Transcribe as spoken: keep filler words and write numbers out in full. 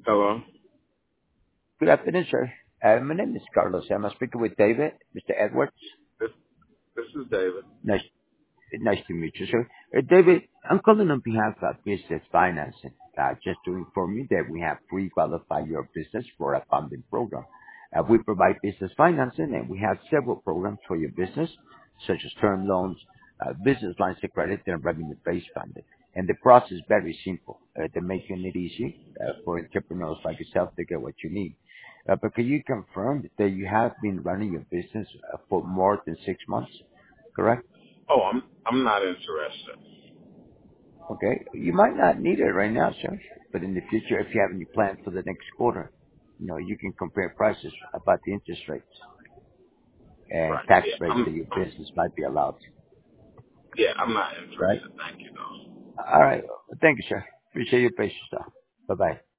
Hello. Good afternoon, sir. Uh, my name is Carlos. I'm speaking with David, Mister Edwards. This this is David. Nice, nice to meet you, sir. Uh, David, I'm calling on behalf of Business Financing. Uh, just to inform you that we have pre-qualified your business for a funding program. Uh, we provide business financing, and we have several programs for your business, such as term loans, uh, business lines of credit, and revenue-based funding. And the process is very simple. Uh, they're making it easy uh, for entrepreneurs like yourself to get what you need. Uh, but can you confirm that you have been running your business uh, for more than six months? Correct? Oh, I'm I'm not interested. Okay. You might not need it right now, sir, but in the future, if you have any plans for the next quarter, you know, you can compare prices about the interest rates and Right. tax Yeah. rates I'm that your business might be allowed, yeah. I'm not right? interested. Thank you, though. All right. Well, thank you, sir. Appreciate your patience, though. Bye-bye.